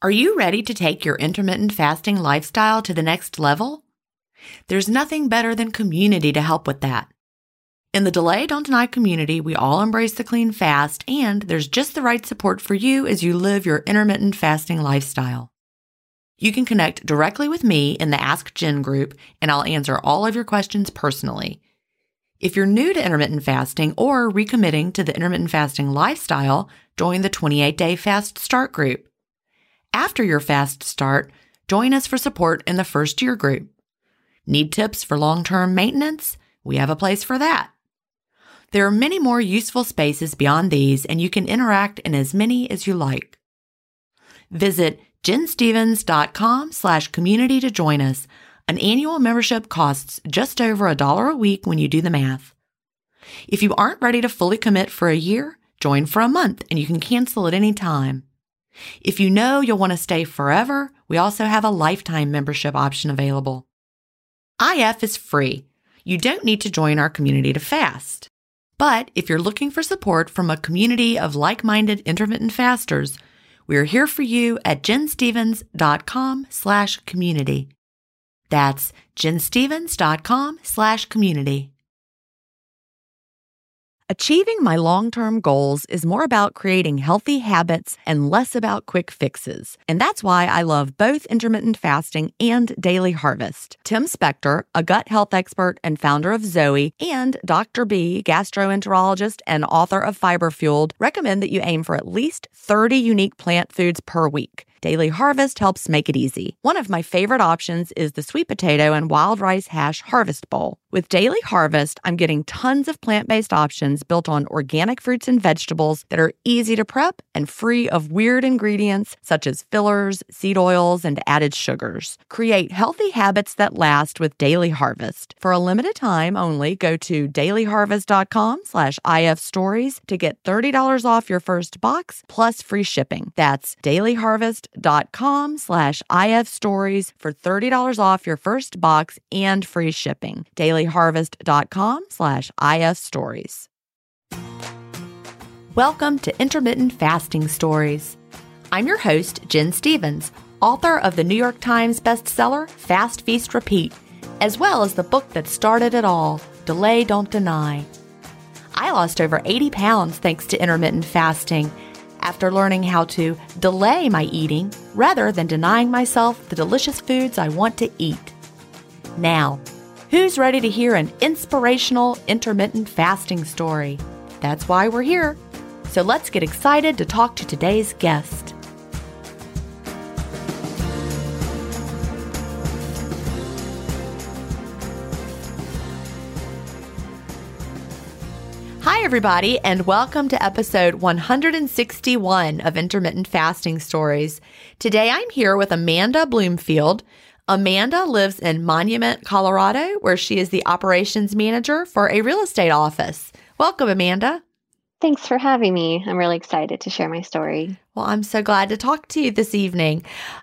Are you ready to take your intermittent fasting lifestyle to the next level? There's nothing better than community to help with that. In the Delay Don't Deny community, we all embrace the clean fast, and there's just the right support for you as you live your intermittent fasting lifestyle. You can connect directly with me in the Ask Jen group, and I'll answer all of your questions personally. If you're new to intermittent fasting or recommitting to the intermittent fasting lifestyle, join the 28-day Fast Start group. After your fast start, join us for support in the First Year group. Need tips for long-term maintenance? We have a place for that. There are many more useful spaces beyond these, and you can interact in as many as you like. Visit jenstevens.com/community to join us. An annual membership costs just over $1 a week when you do the math. If you aren't ready to fully commit for a year, join for a month and you can cancel at any time. If you know you'll want to stay forever, we also have a lifetime membership option available. IF is free. You don't need to join our community to fast. But if you're looking for support from a community of like-minded intermittent fasters, we're here for you at jenstevens.com/community. That's jenstevens.com/community. Achieving my long-term goals is more about creating healthy habits and less about quick fixes. And that's why I love both intermittent fasting and Daily Harvest. Tim Spector, a gut health expert and founder of Zoe, and Dr. B, gastroenterologist and author of Fiber Fueled, recommend that you aim for at least 30 unique plant foods per week. Daily Harvest helps make it easy. One of my favorite options is the sweet potato and wild rice hash harvest bowl. With Daily Harvest, I'm getting tons of plant-based options built on organic fruits and vegetables that are easy to prep and free of weird ingredients such as fillers, seed oils, and added sugars. Create healthy habits that last with Daily Harvest. For a limited time only, go to dailyharvest.com/ifstories to get $30 off your first box plus free shipping. That's dailyharvest.com/ifstories for $30 off your first box and free shipping. dailyharvest.com/ifstories. Welcome to Intermittent Fasting Stories. I'm your host, Jen Stevens, author of the New York Times bestseller, Fast, Feast, Repeat, as well as the book that started it all, Delay Don't Deny. I lost over 80 pounds thanks to intermittent fasting after learning how to delay my eating rather than denying myself the delicious foods I want to eat. Now, who's ready to hear an inspirational intermittent fasting story? That's why we're here. So let's get excited to talk to today's guest. Hi, everybody, and welcome to episode 161 of Intermittent Fasting Stories. Today, I'm here with Amanda Bloomfield. Amanda lives in Monument, Colorado, where she is the operations manager for a real estate office. Welcome, Amanda. Thanks for having me. I'm really excited to share my story. Well, I'm so glad to talk to you this evening.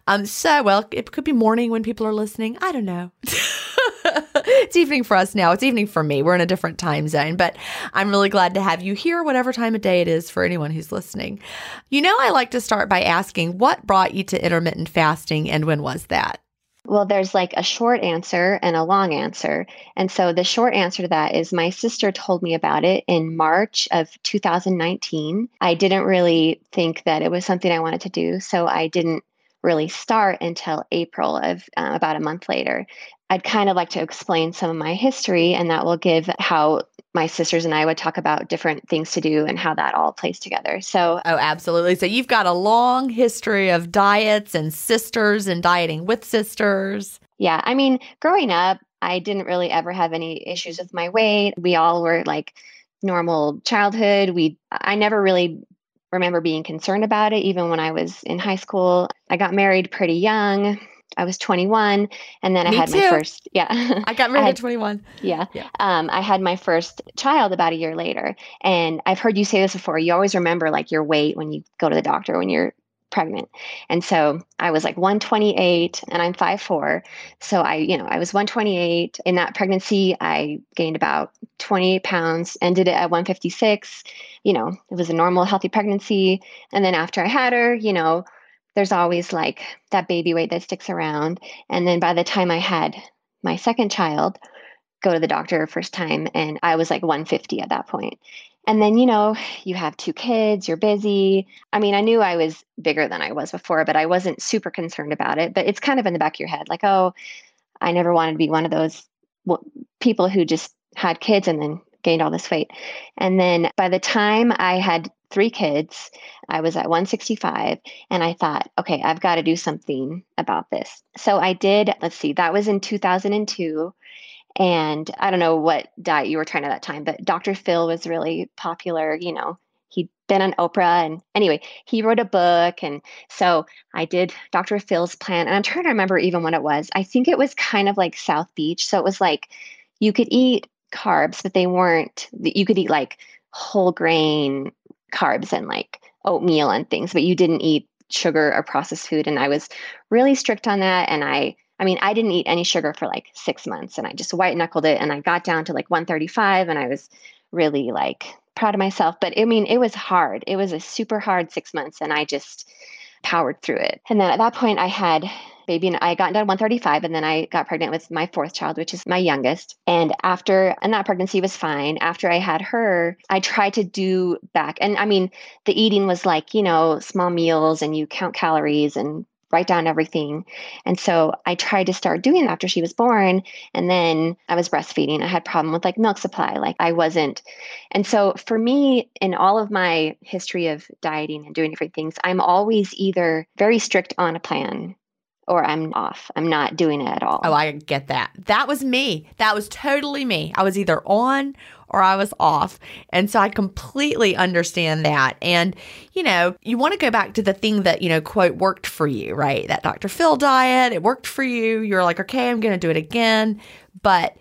It could be morning when people are listening. I don't know. It's evening for us now. It's evening for me. We're in a different time zone, but I'm really glad to have you here, whatever time of day it is for anyone who's listening. You know, I like to start by asking, what brought you to intermittent fasting and when was that? Well, there's like a short answer and a long answer. And so the short answer to that is my sister told me about it in March of 2019. I didn't really think that it was something I wanted to do, so I didn't really start until April of about a month later. I'd kind of like to explain some of my history, and that will give how my sisters and I would talk about different things to do and how that all plays together. So, Oh, absolutely. So you've got a long history of diets and sisters and dieting with sisters. yeah, I mean, growing up, I didn't really ever have any issues with my weight. We all were like normal childhood. I never really remember being concerned about it, even when I was in high school. I got married pretty young. I was 21, and then Me I had too. my first, I got married at 21. Yeah. I had my first child about a year later. And I've heard you say this before. You always remember like your weight when you go to the doctor when you're pregnant. And so I was like 128 and I'm 5'4". So I was 128. In that pregnancy, I gained about 28 pounds, ended it at 156. It was a normal, healthy pregnancy. And then after I had her, there's always like that baby weight that sticks around. And then by the time I had my second child, go to the doctor first time, and I was like 150 at that point. And then, you have two kids, you're busy. I mean, I knew I was bigger than I was before, but I wasn't super concerned about it. But it's kind of in the back of your head, like, oh, I never wanted to be one of those people who just had kids and then gained all this weight. And then by the time I had three kids, I was at 165, and I thought, okay, I've got to do something about this. So I did, let's see, that was in 2002. And I don't know what diet you were trying at that time, but Dr. Phil was really popular. He'd been on Oprah. And anyway, he wrote a book. And so I did Dr. Phil's plan. And I'm trying to remember even what it was. I think it was kind of like South Beach. So it was like you could eat carbs, but they weren't, you could eat like whole grain carbs and like oatmeal and things, but you didn't eat sugar or processed food. And I was really strict on that. And I mean, I didn't eat any sugar for like 6 months, and I just white knuckled it, and I got down to like 135, and I was really like proud of myself. But I mean, it was hard. It was a super hard 6 months, and I just powered through it. And then at that point I had baby, and I got down to 135, and then I got pregnant with my fourth child, which is my youngest. And that pregnancy was fine. After I had her, I tried to do back. And I mean, the eating was like, small meals, and you count calories and write down everything. And so I tried to start doing that after she was born. And then I was breastfeeding. I had problem with like milk supply. Like I wasn't. And so for me, in all of my history of dieting and doing different things, I'm always either very strict on a plan or I'm off. I'm not doing it at all. Oh, I get that. That was me. That was totally me. I was either on or I was off. And so I completely understand that. And, you want to go back to the thing that, quote, worked for you, right? That Dr. Phil diet, it worked for you. You're like, okay, I'm going to do it again. But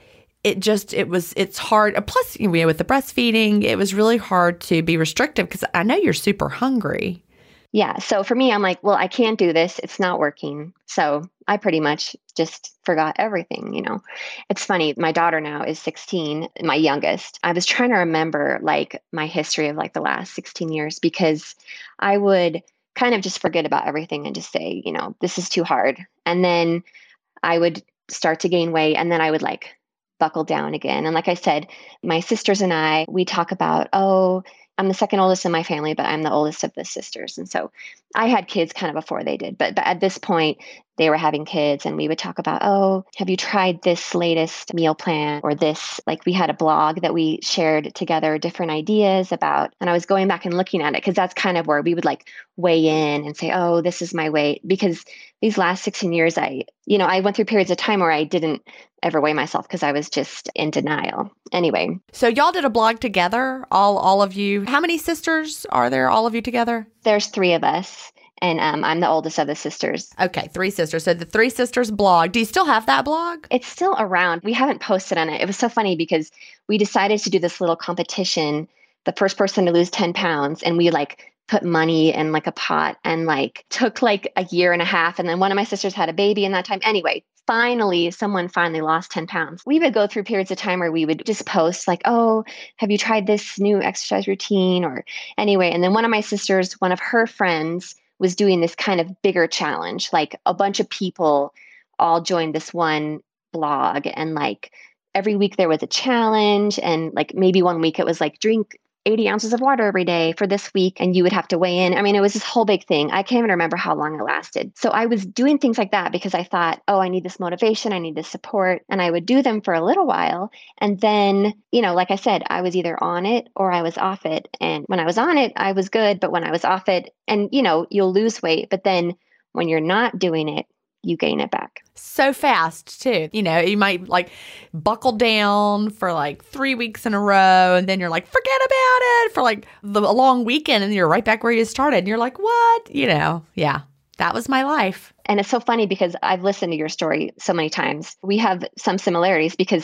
it's hard. Plus, with the breastfeeding, it was really hard to be restrictive because I know you're super hungry. Yeah. So for me, I'm like, well, I can't do this. It's not working. So I pretty much just forgot everything. It's funny. My daughter now is 16, my youngest. I was trying to remember like my history of like the last 16 years because I would kind of just forget about everything and just say, this is too hard. And then I would start to gain weight, and then I would like buckle down again. And like I said, my sisters and I, we talk about, oh, I'm the second oldest in my family, but I'm the oldest of the sisters. And so I had kids kind of before they did. But at this point, they were having kids, and we would talk about, oh, have you tried this latest meal plan or this? Like we had a blog that we shared together, different ideas about. And I was going back and looking at it because that's kind of where we would like weigh in and say, oh, this is my weight. Because these last 16 years, I went through periods of time where I didn't ever weigh myself because I was just in denial. Anyway. So y'all did a blog together, all of you. How many sisters are there, all of you together? There's three of us, and I'm the oldest of the sisters. Okay, three sisters. So the three sisters blog. Do you still have that blog? It's still around. We haven't posted on it. It was so funny because we decided to do this little competition, the first person to lose 10 pounds, and we like put money in like a pot and like took like a year and a half. And then one of my sisters had a baby in that time. Anyway, someone finally lost 10 pounds. We would go through periods of time where we would just post like, oh, have you tried this new exercise routine? Or anyway. And then one of my sisters, one of her friends was doing this kind of bigger challenge. Like a bunch of people all joined this one blog, and like every week there was a challenge. And like maybe one week it was like drink 80 ounces of water every day for this week, and you would have to weigh in. I mean, it was this whole big thing. I can't even remember how long it lasted. So I was doing things like that because I thought, oh, I need this motivation. I need this support. And I would do them for a little while. And then, like I said, I was either on it or I was off it. And when I was on it, I was good. But when I was off it, and you'll lose weight. But then when you're not doing it, you gain it back. So fast too. You might like buckle down for like 3 weeks in a row, and then you're like, forget about it for like a long weekend, and you're right back where you started. And you're like, what? Yeah, that was my life. And it's so funny because I've listened to your story so many times. We have some similarities because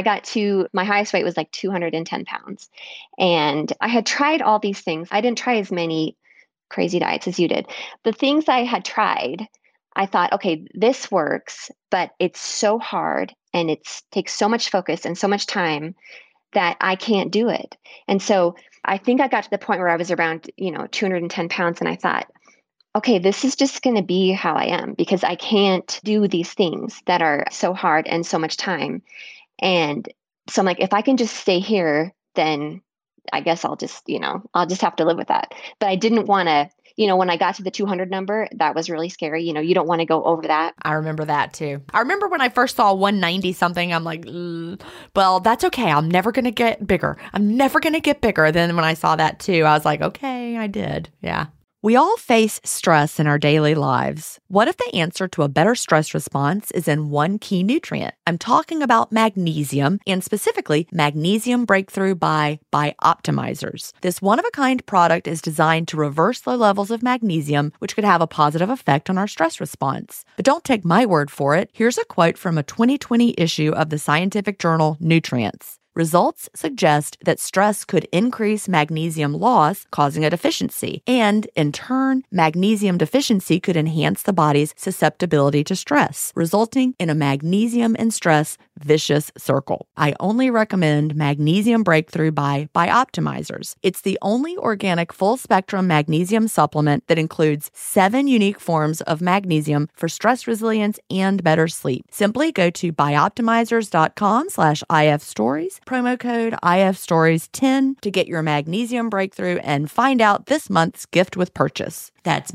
my highest weight was like 210 pounds. And I had tried all these things. I didn't try as many crazy diets as you did. The things I had tried, I thought, okay, this works, but it's so hard and it takes so much focus and so much time that I can't do it. And so I think I got to the point where I was around, 210 pounds, and I thought, okay, this is just going to be how I am because I can't do these things that are so hard and so much time. And so I'm like, if I can just stay here, then I guess I'll just have to live with that. But I didn't want to, when I got to the 200 number, that was really scary. You don't want to go over that. I remember that too. I remember when I first saw 190 something, I'm like, well, that's okay. I'm never going to get bigger. I'm never going to get bigger. Then when I saw that too, I was like, okay, I did. Yeah. We all face stress in our daily lives. What if the answer to a better stress response is in one key nutrient? I'm talking about magnesium, and specifically Magnesium Breakthrough by Bioptimizers. This one-of-a-kind product is designed to reverse low levels of magnesium, which could have a positive effect on our stress response. But don't take my word for it. Here's a quote from a 2020 issue of the scientific journal Nutrients. Results suggest that stress could increase magnesium loss, causing a deficiency. And, in turn, magnesium deficiency could enhance the body's susceptibility to stress, resulting in a magnesium and stress vicious circle. I only recommend Magnesium Breakthrough by Bioptimizers. It's the only organic full-spectrum magnesium supplement that includes 7 unique forms of magnesium for stress resilience and better sleep. Simply go to bioptimizers.com/ifstories, promo code IFStories10 to get your Magnesium Breakthrough and find out this month's gift with purchase. That's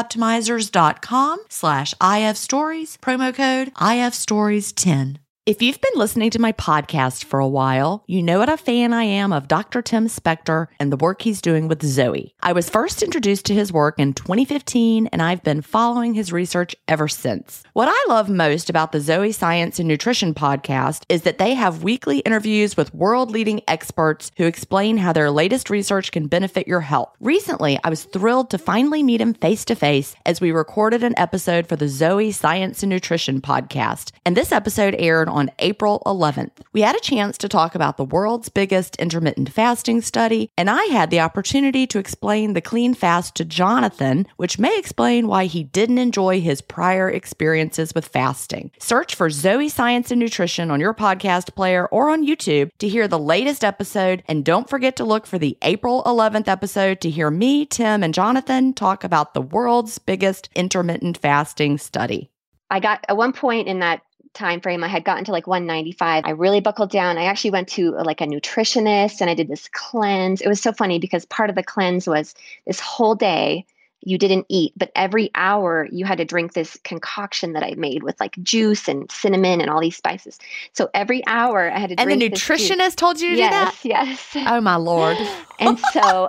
bioptimizers.com/IFstories, promo code IFStories10. If you've been listening to my podcast for a while, you know what a fan I am of Dr. Tim Spector and the work he's doing with Zoe. I was first introduced to his work in 2015, and I've been following his research ever since. What I love most about the Zoe Science and Nutrition podcast is that they have weekly interviews with world-leading experts who explain how their latest research can benefit your health. Recently, I was thrilled to finally meet him face-to-face as we recorded an episode for the Zoe Science and Nutrition podcast, and this episode aired on April 11th. We had a chance to talk about the world's biggest intermittent fasting study, and I had the opportunity to explain the clean fast to Jonathan, which may explain why he didn't enjoy his prior experiences with fasting. Search for Zoe Science and Nutrition on your podcast player or on YouTube to hear the latest episode, and don't forget to look for the April 11th episode to hear me, Tim, and Jonathan talk about the world's biggest intermittent fasting study. I got at one point in that time frame, I had gotten to like 195. I really buckled down. I actually went to like a nutritionist and I did this cleanse. It was so funny because part of the cleanse was this whole day you didn't eat, but every hour you had to drink this concoction that I made with like juice and cinnamon and all these spices. So every hour I had to drink. And the nutritionist told you to do that? Yes. Oh my Lord. And so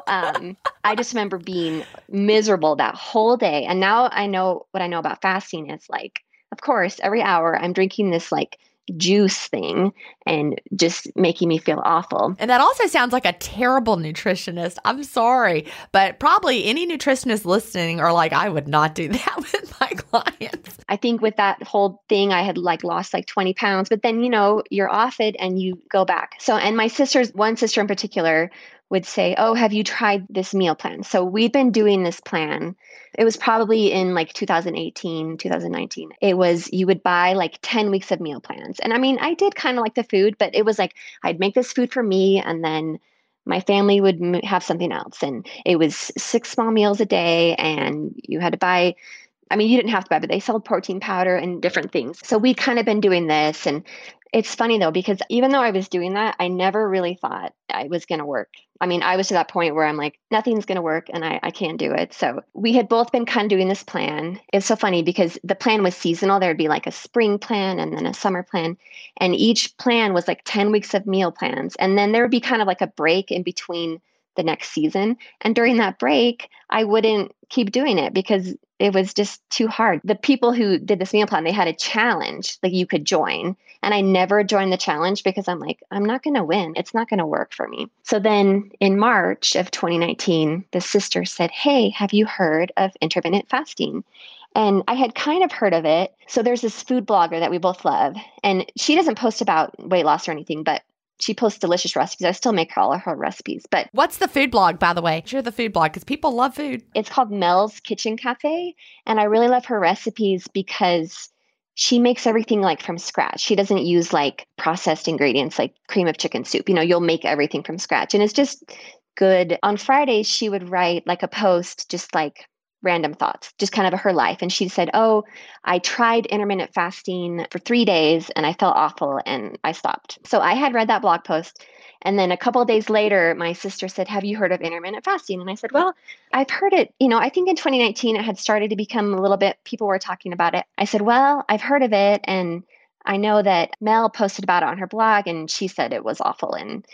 I just remember being miserable that whole day. And now I know what I know about fasting is like, of course, every hour I'm drinking this like juice thing and just making me feel awful. And that also sounds like a terrible nutritionist. I'm sorry, but probably any nutritionist listening are like, I would not do that with my clients. I think with that whole thing, I had like lost like 20 pounds, but then, you're off it and you go back. So, and one sister in particular would say, oh, have you tried this meal plan? So we've been doing this plan. It was probably in like 2018, 2019. It was, you would buy like 10 weeks of meal plans. And I mean, I did kind of like the food, but it was like, I'd make this food for me and then my family would have something else. And it was 6 small meals a day and you had to buy, you didn't have to buy, but they sold protein powder and different things. So we'd kind of been doing this. And it's funny though, because even though I was doing that, I never really thought I was going to work. I was to that point where I'm like, nothing's going to work and I can't do it. So we had both been kind of doing this plan. It's so funny because the plan was seasonal. There'd be like a spring plan and then a summer plan. And each plan was like 10 weeks of meal plans. And then there would be kind of like a break in between the next season. And during that break, I wouldn't keep doing it because it was just too hard. The people who did this meal plan, they had a challenge like you could join. And I never joined the challenge because I'm like, I'm not going to win. It's not going to work for me. So then in March of 2019, the sister said, hey, have you heard of intermittent fasting? And I had kind of heard of it. So there's this food blogger that we both love. And she doesn't post about weight loss or anything, but she posts delicious recipes. I still make all of her recipes. But what's the food blog, by the way? Share the food blog because people love food. It's called Mel's Kitchen Cafe. And I really love her recipes because she makes everything like from scratch. She doesn't use like processed ingredients like cream of chicken soup. You'll make everything from scratch. And it's just good. On Fridays, she would write like a post just like random thoughts, just kind of her life. And she said, oh, I tried intermittent fasting for 3 days and I felt awful and I stopped. So I had read that blog post. And then a couple of days later, my sister said, have you heard of intermittent fasting? And I said, well, I've heard it. I think in 2019, it had started to become a little bit, people were talking about it. I said, well, I've heard of it. And I know that Mel posted about it on her blog and she said it was awful and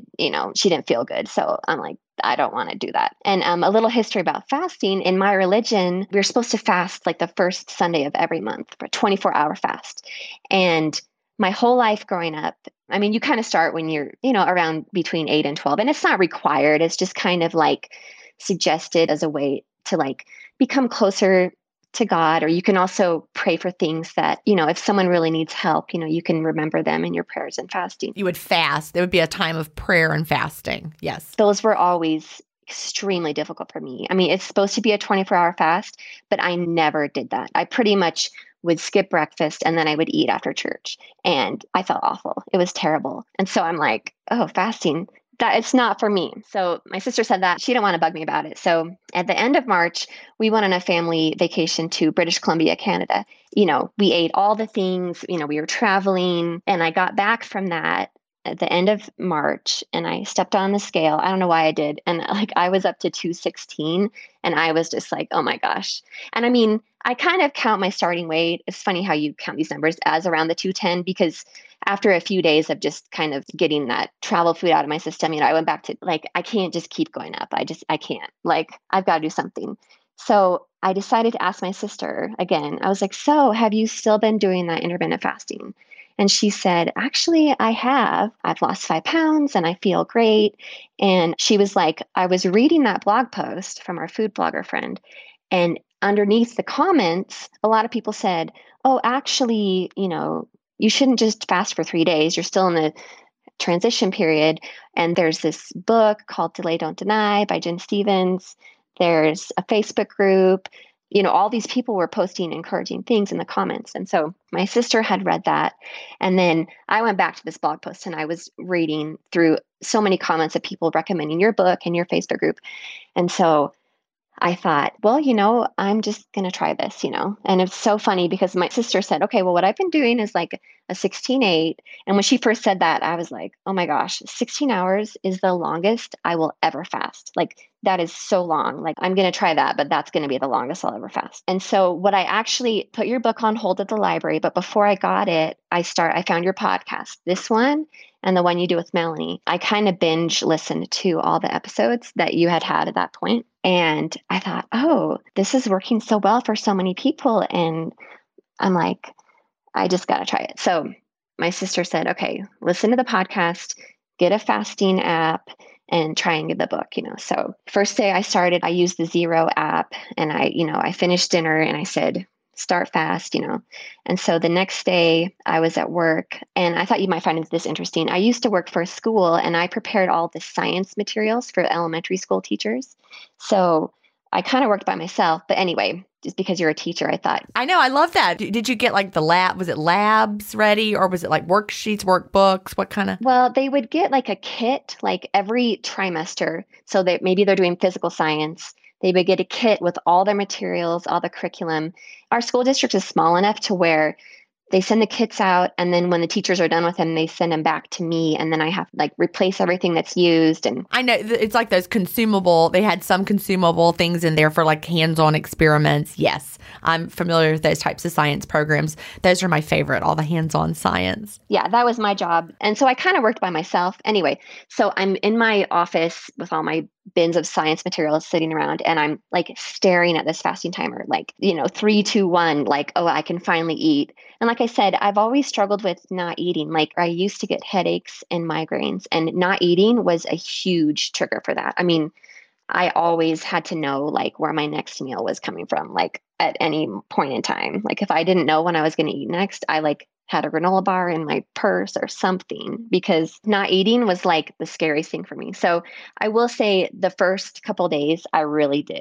she didn't feel good. So I'm like, I don't want to do that. And a little history about fasting. In my religion, we're supposed to fast like the first Sunday of every month for a 24-hour fast. And my whole life growing up, I mean, you kind of start when you're, around between 8 and 12. And it's not required. It's just kind of like suggested as a way to like become closer to God, or you can also pray for things that, if someone really needs help, you can remember them in your prayers and fasting. You would fast. There would be a time of prayer and fasting. Yes. Those were always extremely difficult for me. I mean, it's supposed to be a 24-hour fast, but I never did that. I pretty much would skip breakfast and then I would eat after church. And I felt awful. It was terrible. And so I'm like, oh, fasting, that it's not for me. So my sister said that she didn't want to bug me about it. So at the end of March, we went on a family vacation to British Columbia, Canada. We ate all the things, we were traveling, and I got back from that at the end of March and I stepped on the scale. I don't know why I did. And like I was up to 216 and I was just like, oh my gosh. And I mean, I kind of count my starting weight. It's funny how you count these numbers as around the 210 because after a few days of just kind of getting that travel food out of my system, I went back to like, I can't just keep going up. I can't. Like, I've got to do something. So I decided to ask my sister again. I was like, so have you still been doing that intermittent fasting? And she said, actually, I have. I've lost 5 pounds and I feel great. And she was like, I was reading that blog post from our food blogger friend. And underneath the comments, a lot of people said, oh, actually, you shouldn't just fast for 3 days. You're still in the transition period. And there's this book called Delay, Don't Deny by Jen Stevens. There's a Facebook group. All these people were posting encouraging things in the comments. And so my sister had read that. And then I went back to this blog post and I was reading through so many comments of people recommending your book and your Facebook group. And so I thought, well, I'm just going to try this, And it's so funny because my sister said, okay, well, what I've been doing is like a 16-8. And when she first said that, I was like, oh my gosh, 16 hours is the longest I will ever fast. Like that is so long. Like I'm going to try that, but that's going to be the longest I'll ever fast. And so what I actually put your book on hold at the library, but before I got it, I found your podcast, this one and the one you do with Melanie. I kind of binge listened to all the episodes that you had at that point. And I thought, oh, this is working so well for so many people. And I'm like, I just got to try it. So my sister said, okay, listen to the podcast, get a fasting app and try and get the book, So first day I started, I used the Zero app and I finished dinner and I said, start fast, And so the next day I was at work and I thought you might find this interesting. I used to work for a school and I prepared all the science materials for elementary school teachers. So I kind of worked by myself, but anyway, just because you're a teacher, I thought. I know. I love that. Did you get like the lab? Was it labs ready or was it like worksheets, workbooks? What kind of? Well, they would get like a kit like every trimester. So that maybe they're doing physical science. They would get a kit with all their materials, all the curriculum. Our school district is small enough to where they send the kits out. And then when the teachers are done with them, they send them back to me. And then I have to like replace everything that's used. And I know it's like those they had some consumable things in there for like hands-on experiments. Yes, I'm familiar with those types of science programs. Those are my favorite, all the hands-on science. Yeah, that was my job. And so I kind of worked by myself. Anyway, so I'm in my office with all my bins of science materials sitting around and I'm like staring at this fasting timer, like, 3, 2, 1, like, oh, I can finally eat. And like I said, I've always struggled with not eating. Like I used to get headaches and migraines and not eating was a huge trigger for that. I mean, I always had to know like where my next meal was coming from, like at any point in time. Like if I didn't know when I was going to eat next, I like had a granola bar in my purse or something because not eating was like the scariest thing for me. So I will say the first couple of days I really did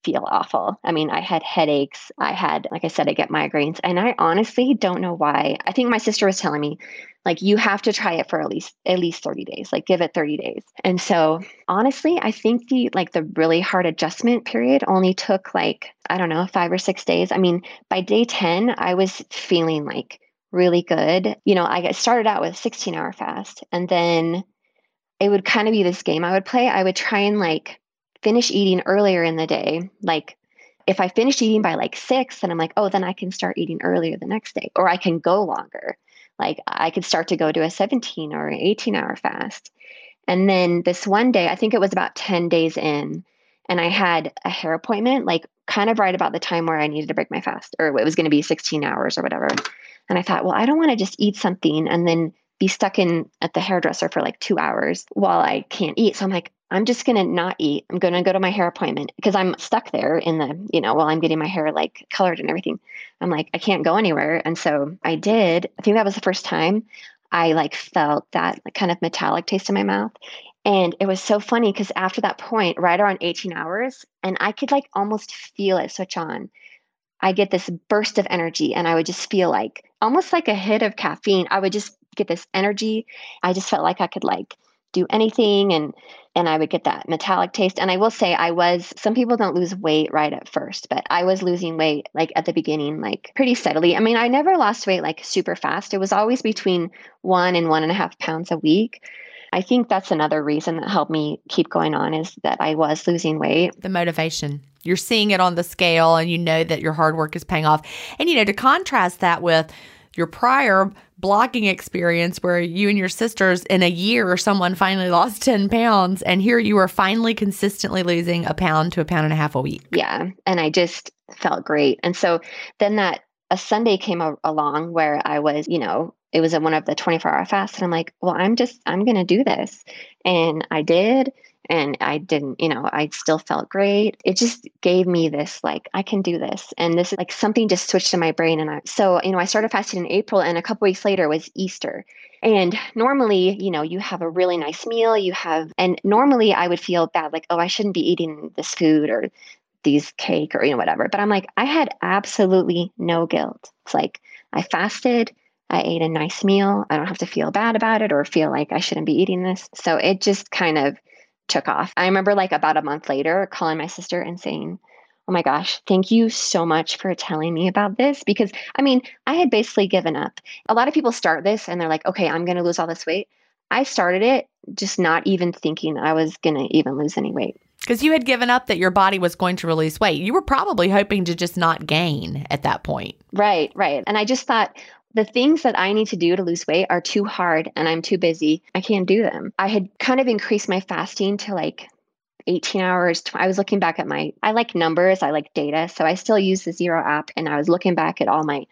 feel awful. I mean, I had headaches. I had, like I said, I get migraines. And I honestly don't know why. I think my sister was telling me, like, you have to try it for at least 30 days, like give it 30 days. And so honestly, I think the really hard adjustment period only took like, I don't know, 5 or 6 days. I mean, by day 10, I was feeling like really good. I started out with a 16-hour fast, and then it would kind of be this game I would play. I would try and like finish eating earlier in the day. Like if I finished eating by like 6, then I'm like, oh, then I can start eating earlier the next day, or I can go longer. Like I could start to go to a 17 or an 18-hour fast. And then this one day, I think it was about 10 days in, and I had a hair appointment, like kind of right about the time where I needed to break my fast, or it was going to be 16 hours or whatever. And I thought, well, I don't want to just eat something and then be stuck in at the hairdresser for like 2 hours while I can't eat. So I'm like, I'm just going to not eat. I'm going to go to my hair appointment because I'm stuck there in while I'm getting my hair like colored and everything. I'm like, I can't go anywhere. And so I did. I think that was the first time I like felt that like, kind of metallic taste in my mouth. And it was so funny because after that point, right around 18 hours, and I could like almost feel it switch on. I get this burst of energy, and I would just feel like almost like a hit of caffeine. I would just get this energy. I just felt like I could like do anything, and I would get that metallic taste. And I will say some people don't lose weight right at first, but I was losing weight like at the beginning, like pretty steadily. I mean, I never lost weight like super fast. It was always between 1 and 1.5 pounds a week. I think that's another reason that helped me keep going on, is that I was losing weight. The motivation. You're seeing it on the scale, and you know that your hard work is paying off. And, to contrast that with your prior blogging experience where you and your sisters in a year, someone finally lost 10 pounds, and here you are finally consistently losing 1 pound to 1.5 pounds a week. Yeah. And I just felt great. And so then a Sunday came along where I was, it was one of the 24-hour fasts. And I'm like, well, I'm going to do this. And I did. And I didn't, I still felt great. It just gave me this, like, I can do this. And this is like something just switched in my brain. And I started fasting in April, and a couple weeks later was Easter. And normally, you have a really nice meal, and normally I would feel bad, like, oh, I shouldn't be eating this food or these cake or, whatever. But I'm like, I had absolutely no guilt. It's like I fasted. I ate a nice meal. I don't have to feel bad about it or feel like I shouldn't be eating this. So it just kind of took off. I remember like about a month later calling my sister and saying, oh my gosh, thank you so much for telling me about this. Because I mean, I had basically given up. A lot of people start this and they're like, okay, I'm going to lose all this weight. I started it just not even thinking I was going to even lose any weight. Because you had given up that your body was going to release weight. You were probably hoping to just not gain at that point. Right. And I just thought, the things that I need to do to lose weight are too hard and I'm too busy. I can't do them. I had kind of increased my fasting to like 18 hours. I was looking back at I like numbers, I like data. So I still use the Zero app, and I was looking back at all my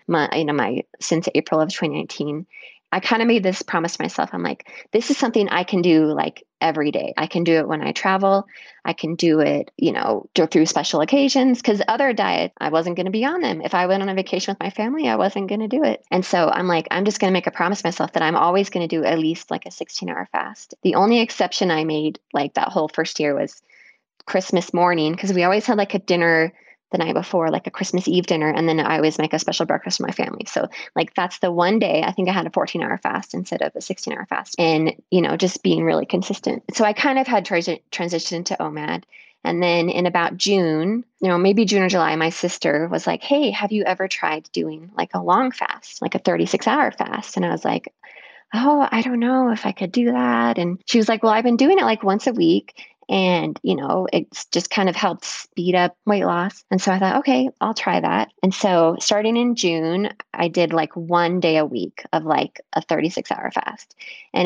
since April of 2019. I kind of made this promise to myself. I'm like, this is something I can do like every day. I can do it when I travel. I can do it, through special occasions, because other diets, I wasn't going to be on them. If I went on a vacation with my family, I wasn't going to do it. And so I'm like, I'm just going to make a promise to myself that I'm always going to do at least like a 16-hour fast. The only exception I made like that whole first year was Christmas morning, because we always had like a dinner the night before, like a Christmas Eve dinner. And then I always make a special breakfast for my family. So like, that's the one day I think I had a 14-hour fast instead of a 16-hour fast, and, just being really consistent. So I kind of had transitioned to OMAD. And then in about June, maybe June or July, my sister was like, hey, have you ever tried doing like a long fast, like a 36-hour fast? And I was like, oh, I don't know if I could do that. And she was like, well, I've been doing it like once a week. And, it's just kind of helped speed up weight loss. And so I thought, okay, I'll try that. And so starting in June, I did like 1 day a week of like a 36-hour fast. And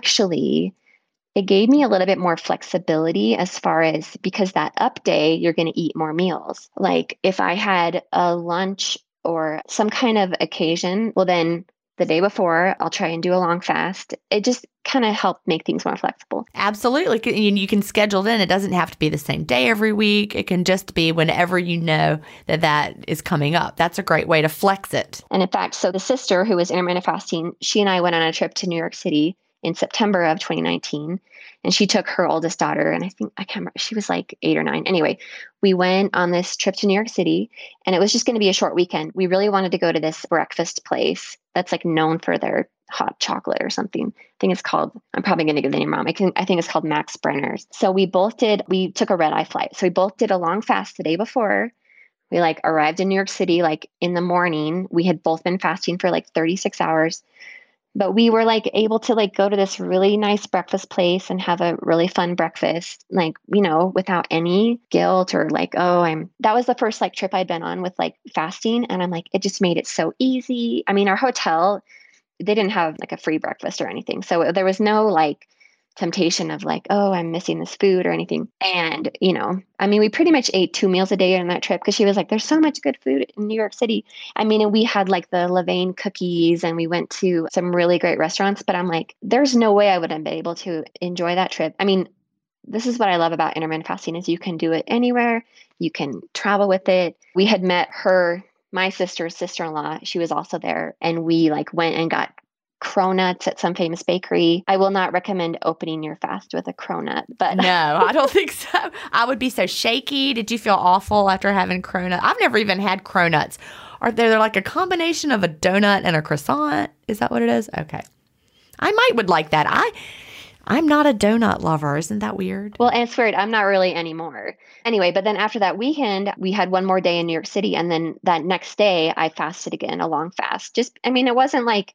it gave me a little bit more flexibility as far as, because that up day, you're going to eat more meals. Like if I had a lunch or some kind of occasion, well, then the day before, I'll try and do a long fast. It just kind of helped make things more flexible. Absolutely. And you can schedule it in. It doesn't have to be the same day every week. It can just be whenever you know that is coming up. That's a great way to flex it. And in fact, so the sister who was intermittent fasting, she and I went on a trip to New York City in September of 2019. And she took her oldest daughter, and I can't remember, she was like 8 or 9. Anyway, we went on this trip to New York City, and it was just going to be a short weekend. We really wanted to go to this breakfast place that's like known for their hot chocolate or something. I think it's called, I'm probably going to get the name wrong. I think it's called Max Brenner's. So we took a red eye flight. So we both did a long fast the day before. We like arrived in New York City, like in the morning. We had both been fasting for like 36 hours, but we were like able to like go to this really nice breakfast place and have a really fun breakfast, like, without any guilt or like, that was the first like trip I'd been on with like fasting. And I'm like, it just made it so easy. I mean, our hotel, they didn't have like a free breakfast or anything. So there was no like temptation of like, oh, I'm missing this food or anything. And, I mean, we pretty much ate 2 meals a day on that trip because she was like, there's so much good food in New York City. I mean, and we had like the Levain cookies and we went to some really great restaurants, but I'm like, there's no way I would have been able to enjoy that trip. I mean, this is what I love about intermittent fasting is you can do it anywhere. You can travel with it. We had met my sister's sister-in-law. She was also there. And we like went and got cronuts at some famous bakery. I will not recommend opening your fast with a cronut, but no, I don't think so. I would be so shaky. Did you feel awful after having cronut? I've never even had cronuts. Are they like a combination of a donut and a croissant? Is that what it is? Okay. I would like that. I'm not a donut lover. Isn't that weird? Well, and it's weird. I'm not really anymore. Anyway, but then after that weekend, we had one more day in New York City. And then that next day I fasted again, a long fast. It wasn't like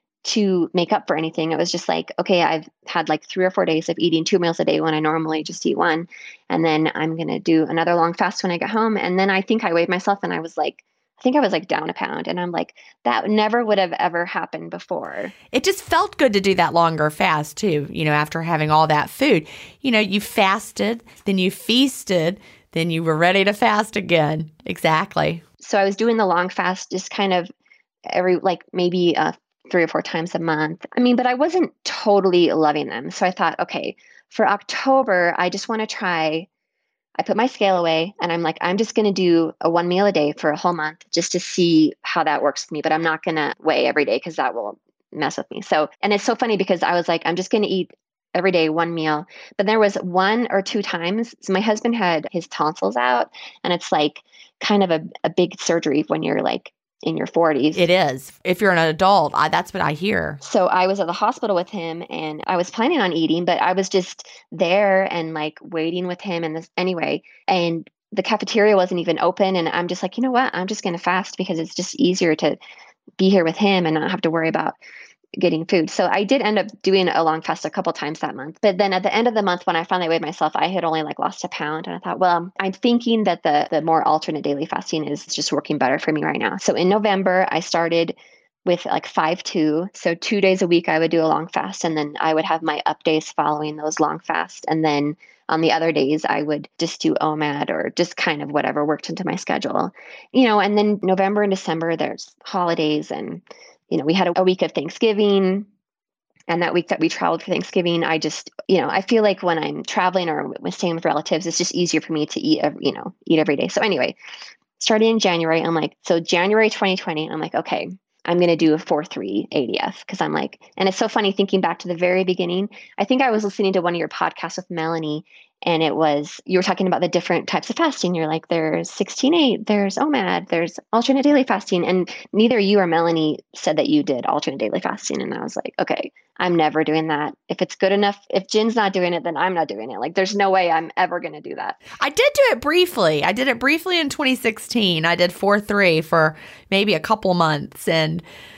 to make up for anything. It was just like, okay, I've had like 3 or 4 days of eating 2 meals a day when I normally just eat one. And then I'm going to do another long fast when I get home. And then I think I weighed myself and I think I was like down a pound. And I'm like, that never would have ever happened before. It just felt good to do that longer fast too, after having all that food. You fasted, then you feasted, then you were ready to fast again. Exactly. So I was doing the long fast just kind of every, like maybe 3 or 4 times a month. I mean, but I wasn't totally loving them. So I thought, okay, for October, I just want to try. I put my scale away and I'm like, I'm just going to do a 1 meal a day for a whole month just to see how that works for me. But I'm not going to weigh every day because that will mess with me. So, and it's so funny because I was like, I'm just going to eat every day 1 meal. But there was 1 or 2 times. So my husband had his tonsils out, and it's like kind of a big surgery when you're like in your 40s. It is. If you're an adult, that's what I hear. So I was at the hospital with him and I was planning on eating, but I was just there and like waiting with him and this anyway. And the cafeteria wasn't even open. And I'm just like, you know what? I'm just going to fast because it's just easier to be here with him and not have to worry about getting food. So I did end up doing a long fast a couple times that month. But then at the end of the month, when I finally weighed myself, I had only like lost a pound. And I thought, well, I'm thinking that the more alternate daily fasting is just working better for me right now. So in November, I started with like 5-2. So 2 days a week, I would do a long fast. And then I would have my up days following those long fasts. And then on the other days, I would just do OMAD or just kind of whatever worked into my schedule. And then November and December, there's holidays and we had a week of Thanksgiving, and that week that we traveled for Thanksgiving, I just, I feel like when I'm traveling or staying with relatives, it's just easier for me to eat every day. So anyway, starting in January, I'm like, so January 2020, I'm like, okay, I'm going to do a 4-3 ADF because I'm like, and it's so funny thinking back to the very beginning. I think I was listening to one of your podcasts with Melanie, and you were talking about the different types of fasting. You're like, there's 16-8, there's OMAD, there's alternate daily fasting. And neither you or Melanie said that you did alternate daily fasting. And I was like, okay, I'm never doing that. If it's good enough, if Jen's not doing it, then I'm not doing it. Like, there's no way I'm ever going to do that. I did do it briefly. I did it briefly in 2016. I did 4-3 for maybe a couple months. And,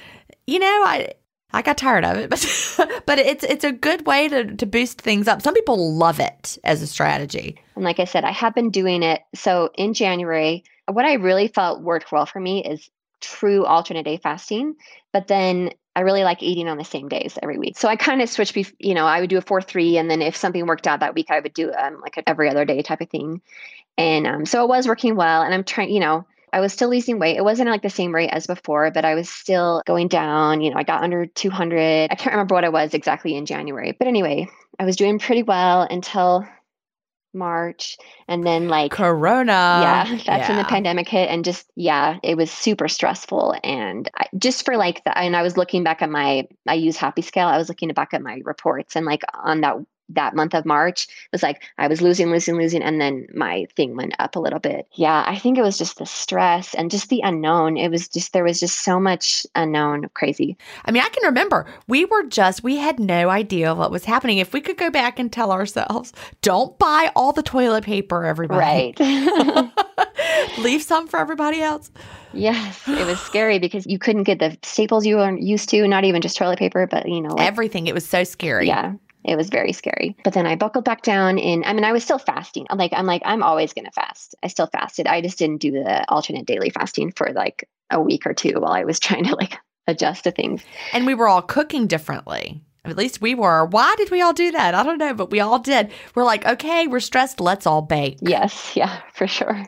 I got tired of it, but it's a good way to boost things up. Some people love it as a strategy. And like I said, I have been doing it. So in January, what I really felt worked well for me is true alternate day fasting. But then I really like eating on the same days every week. So I kind of switched, I would do a 4-3. And then if something worked out that week, I would do like an every other day type of thing. And so it was working well. And I'm trying, I was still losing weight. It wasn't like the same rate as before, but I was still going down. I got under 200. I can't remember what I was exactly in January. But anyway, I was doing pretty well until March. And then like, Corona. yeah, that's when the Yeah. pandemic hit. And just, yeah, it was super stressful. And just for like and I was looking back at I use Happy Scale. I was looking back at my reports, and like on that month of March, it was like I was losing, losing, losing. And then my thing went up a little bit. Yeah, I think it was just the stress and just the unknown. There was just so much unknown, crazy. I mean, I can remember we had no idea what was happening. If we could go back and tell ourselves, don't buy all the toilet paper, everybody. Right. Leave some for everybody else. Yes, it was scary because you couldn't get the staples you were used to, not even just toilet paper, but like, everything. It was so scary. yeah. It was very scary. But then I buckled back down I was still fasting. I'm always going to fast. I still fasted. I just didn't do the alternate daily fasting for like a week or two while I was trying to like adjust to things. And we were all cooking differently. At least we were. Why did we all do that? I don't know, but we all did. We're like, okay, we're stressed. Let's all bake. Yes. Yeah, for sure.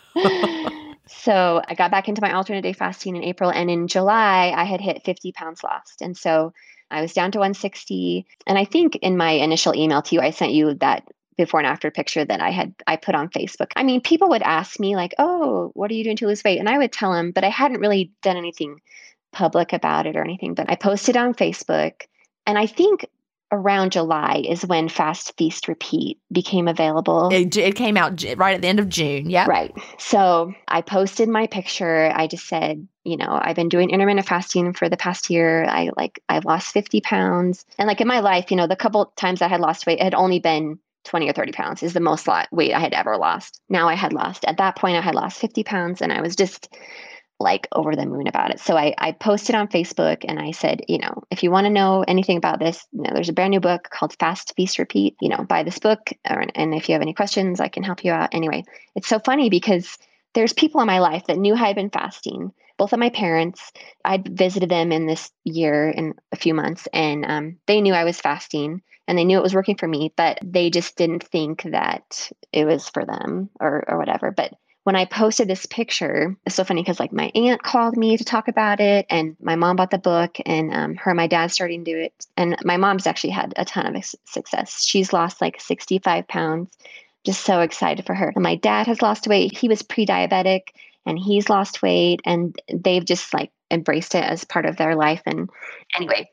So I got back into my alternate day fasting in April, and in July I had hit 50 pounds lost. And so I was down to 160. And I think in my initial email to you, I sent you that before and after picture that I put on Facebook. I mean, people would ask me like, oh, what are you doing to lose weight? And I would tell them, but I hadn't really done anything public about it or anything. But I posted on Facebook, and I think around July is when Fast Feast Repeat became available. It came out right at the end of June. Yeah. Right. So I posted my picture. I just said, I've been doing intermittent fasting for the past year. I've lost 50 pounds. And like in my life, the couple times I had lost weight, it had only been 20 or 30 pounds is the most weight I had ever lost. Now at that point, I had lost 50 pounds, and I was just like over the moon about it. So I posted on Facebook, and I said, if you want to know anything about this, there's a brand new book called Fast Feast Repeat, buy this book. And if you have any questions, I can help you out. Anyway, it's so funny because there's people in my life that knew I had been fasting. Both of my parents, I'd visited them in this year in a few months, and they knew I was fasting, and they knew it was working for me, but they just didn't think that it was for them or whatever. But when I posted this picture, it's so funny because like my aunt called me to talk about it, and my mom bought the book, and her and my dad starting to do it. And my mom's actually had a ton of success. She's lost like 65 pounds. Just so excited for her. And my dad has lost weight. He was pre-diabetic, and he's lost weight, and they've just like embraced it as part of their life. And anyway,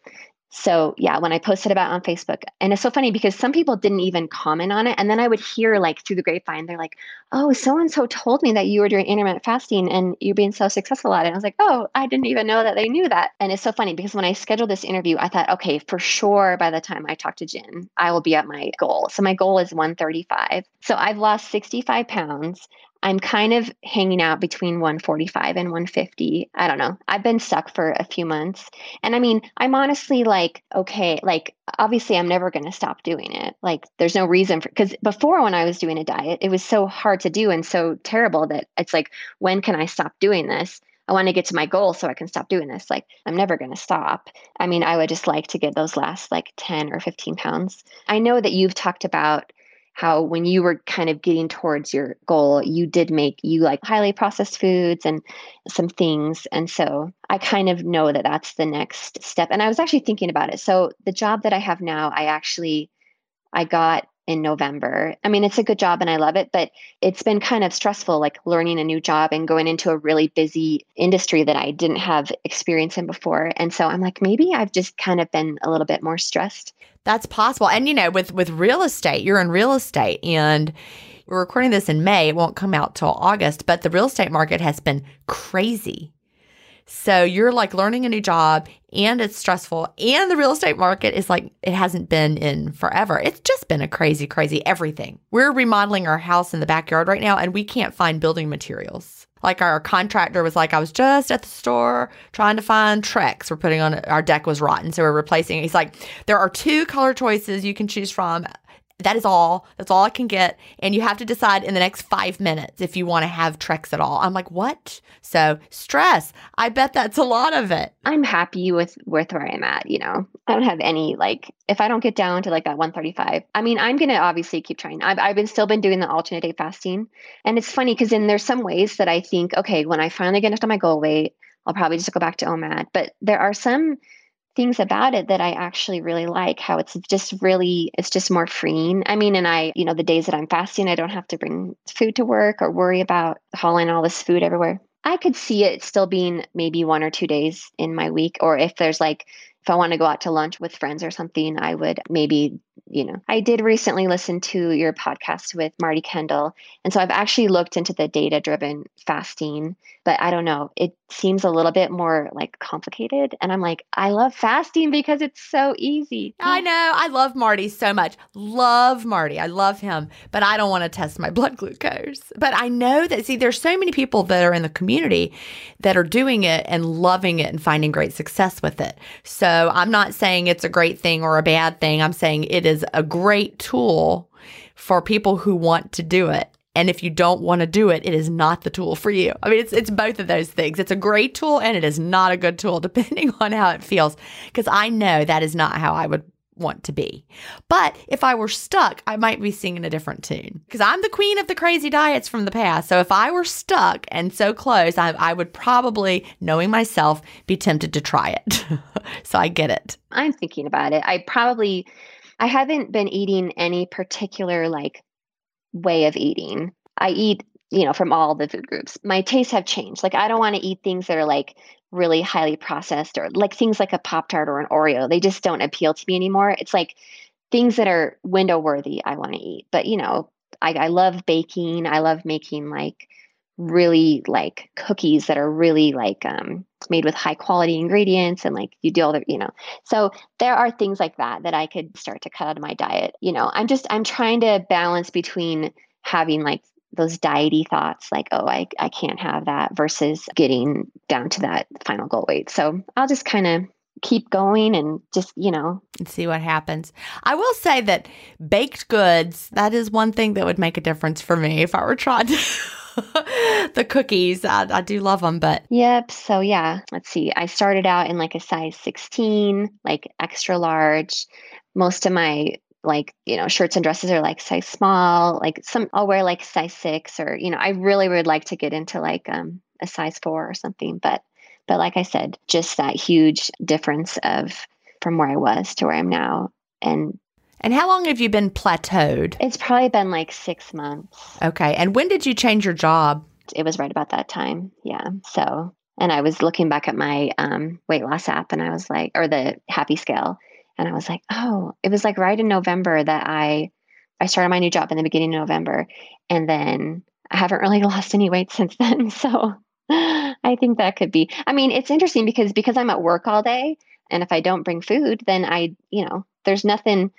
so yeah, when I posted about it on Facebook, and it's so funny because some people didn't even comment on it. And then I would hear like through the grapevine, they're like, oh, so-and-so told me that you were doing intermittent fasting and you're being so successful at it. And I was like, oh, I didn't even know that they knew that. And it's so funny because when I scheduled this interview, I thought, okay, for sure, by the time I talk to Jen, I will be at my goal. So my goal is 135. So I've lost 65 pounds. I'm kind of hanging out between 145 and 150. I don't know. I've been stuck for a few months. And I mean, I'm honestly like, okay, like obviously I'm never going to stop doing it. Like there's no reason because before when I was doing a diet, it was so hard to do and so terrible that it's like, when can I stop doing this? I want to get to my goal so I can stop doing this. Like I'm never going to stop. I mean, I would just like to get those last like 10 or 15 pounds. I know that you've talked about how when you were kind of getting towards your goal, you like highly processed foods and some things. And so I kind of know that that's the next step. And I was actually thinking about it. So the job that I have now, I got in November. I mean, it's a good job and I love it, but it's been kind of stressful, like learning a new job and going into a really busy industry that I didn't have experience in before. And so I'm like, maybe I've just kind of been a little bit more stressed. That's possible. And, with real estate, you're in real estate, and we're recording this in May. It won't come out till August, but the real estate market has been crazy. So you're like learning a new job, and it's stressful, and the real estate market is like, it hasn't been in forever. It's just been a crazy, crazy everything. We're remodeling our house in the backyard right now, and we can't find building materials. Like our contractor was like, I was just at the store trying to find Trex. We're putting on, our deck was rotten, so we're replacing it. He's like, there are 2 color choices you can choose from. That is all. That's all I can get. And you have to decide in the next 5 minutes if you want to have Trex at all. I'm like, what? So stress. I bet that's a lot of it. I'm happy with where I'm at. I don't have any, like, if I don't get down to like that 135, I mean, I'm going to obviously keep trying. I've still been doing the alternate day fasting. And it's funny because then there's some ways that I think, okay, when I finally get up to my goal weight, I'll probably just go back to OMAD. But there are some things about it that I actually really like, how it's just more freeing. I mean, and the days that I'm fasting, I don't have to bring food to work or worry about hauling all this food everywhere. I could see it still being maybe 1 or 2 days in my week, or if I want to go out to lunch with friends or something, I would maybe, I did recently listen to your podcast with Marty Kendall. And so I've actually looked into the data-driven fasting, but I don't know. It seems a little bit more like complicated. And I'm like, I love fasting because it's so easy. I know. I love Marty so much. Love Marty. I love him, but I don't want to test my blood glucose. But I know that, there's so many people that are in the community that are doing it and loving it and finding great success with it. So I'm not saying it's a great thing or a bad thing. I'm saying it is a great tool for people who want to do it. And if you don't want to do it, it is not the tool for you. I mean, it's both of those things. It's a great tool and it is not a good tool depending on how it feels, because I know that is not how I would want to be. But if I were stuck, I might be singing a different tune, because I'm the queen of the crazy diets from the past. So if I were stuck and so close, I would probably, knowing myself, be tempted to try it. So I get it. I'm thinking about it. I haven't been eating any particular way of eating. I eat, from all the food groups. My tastes have changed. I don't want to eat things that are really highly processed, or things like a Pop-Tart or an Oreo. They just don't appeal to me anymore. It's things that are window worthy I want to eat. But, I love baking. I love making really cookies that are really made with high quality ingredients, and you do all the, so there are things like that I could start to cut out of my diet. I'm trying to balance between having those diety thoughts, oh, I can't have that, versus getting down to that final goal weight. So I'll just kind of keep going and just, and see what happens. I will say that baked goods, that is one thing that would make a difference for me if I were trying to the cookies. I do love them, but. Yep. So yeah, let's see. I started out in a size 16, extra large. Most of my shirts and dresses are size small, some I'll wear size 6, or, I really would like to get into a size 4 or something. But like I said, just that huge difference from where I was to where I'm now. And how long have you been plateaued? It's probably been 6 months. Okay. And when did you change your job? It was right about that time. Yeah. So, and I was looking back at my weight loss app, and I was or the Happy Scale. And I was oh, it was right in November that I started my new job, in the beginning of November. And then I haven't really lost any weight since then. So I think that could be, I mean, it's interesting because I'm at work all day, and if I don't bring food, then there's nothing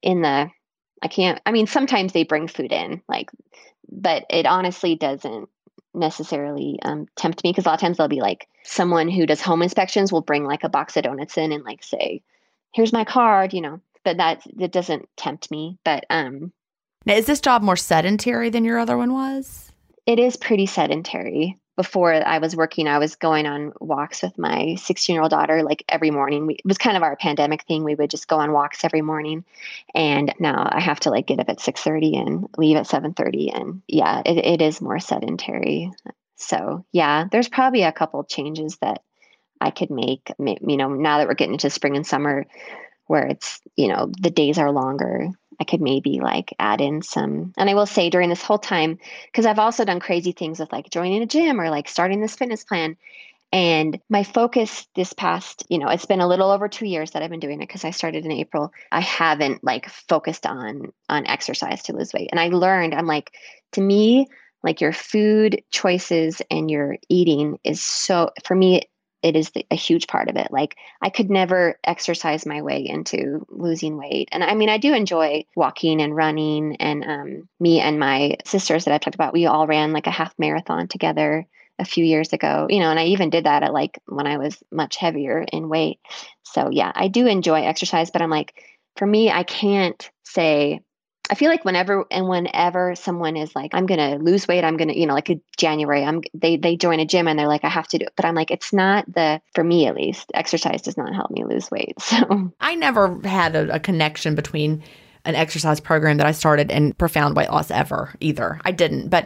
sometimes they bring food in, but it honestly doesn't necessarily tempt me, because a lot of times they'll be someone who does home inspections will bring a box of donuts in and say, here's my card, but that doesn't tempt me. But now, is this job more sedentary than your other one was? It is pretty sedentary. Before I was working, I was going on walks with my 16-year-old daughter every morning. It was kind of our pandemic thing. We would just go on walks every morning. And now I have to get up at 6:30 and leave at 7:30. And yeah, it is more sedentary. So yeah, there's probably a couple changes that I could make, now that we're getting into spring and summer, where it's, the days are longer. I could maybe add in some, and I will say during this whole time, because I've also done crazy things with joining a gym or starting this fitness plan. And my focus this past, it's been a little over 2 years that I've been doing it, because I started in April. I haven't focused on exercise to lose weight. And I learned, to me, your food choices and your eating is so, for me, it is a huge part of it. I could never exercise my way into losing weight. And I mean, I do enjoy walking and running, and me and my sisters that I've talked about, we all ran a half marathon together a few years ago, and I even did that at when I was much heavier in weight. So yeah, I do enjoy exercise, but I'm for me, I can't say, I feel whenever someone is I'm going to lose weight, I'm going to, in January, they join a gym and they're I have to do it. But I'm it's not for me, at least, exercise does not help me lose weight. So I never had a connection between an exercise program that I started and profound weight loss ever either. I didn't. But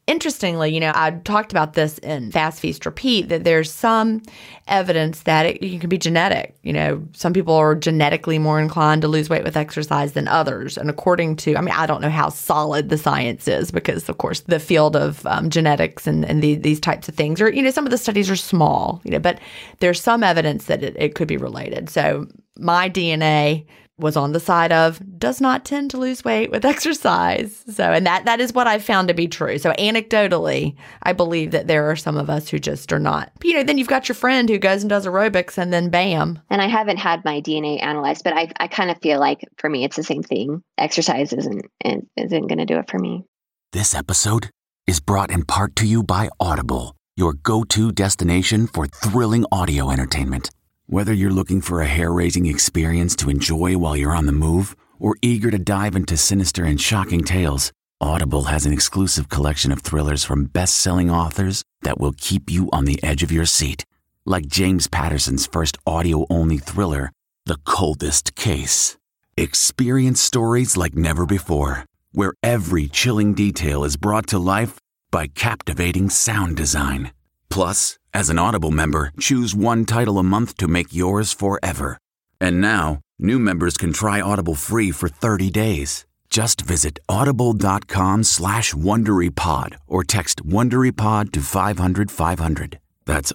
Interestingly, I talked about this in Fast Feast Repeat, that there's some evidence that it can be genetic. Some people are genetically more inclined to lose weight with exercise than others. And according to, I don't know how solid the science is because, of course, the field of genetics and these types of things are, some of the studies are small, but there's some evidence that it could be related. So my DNA was on the side of does not tend to lose weight with exercise. So, and that is what I've found to be true. So anecdotally, I believe that there are some of us who just are not. Then you've got your friend who goes and does aerobics and then bam. And I haven't had my DNA analyzed, but I kind of feel like for me, it's the same thing. Exercise isn't going to do it for me. This episode is brought in part to you by Audible, your go-to destination for thrilling audio entertainment. Whether you're looking for a hair-raising experience to enjoy while you're on the move or eager to dive into sinister and shocking tales, Audible has an exclusive collection of thrillers from best-selling authors that will keep you on the edge of your seat. Like James Patterson's first audio-only thriller, The Coldest Case. Experience stories like never before, where every chilling detail is brought to life by captivating sound design. Plus, as an Audible member, choose one title a month to make yours forever. And now, new members can try Audible free for 30 days. Just visit audible.com/WonderyPod or text WonderyPod to 500-500. That's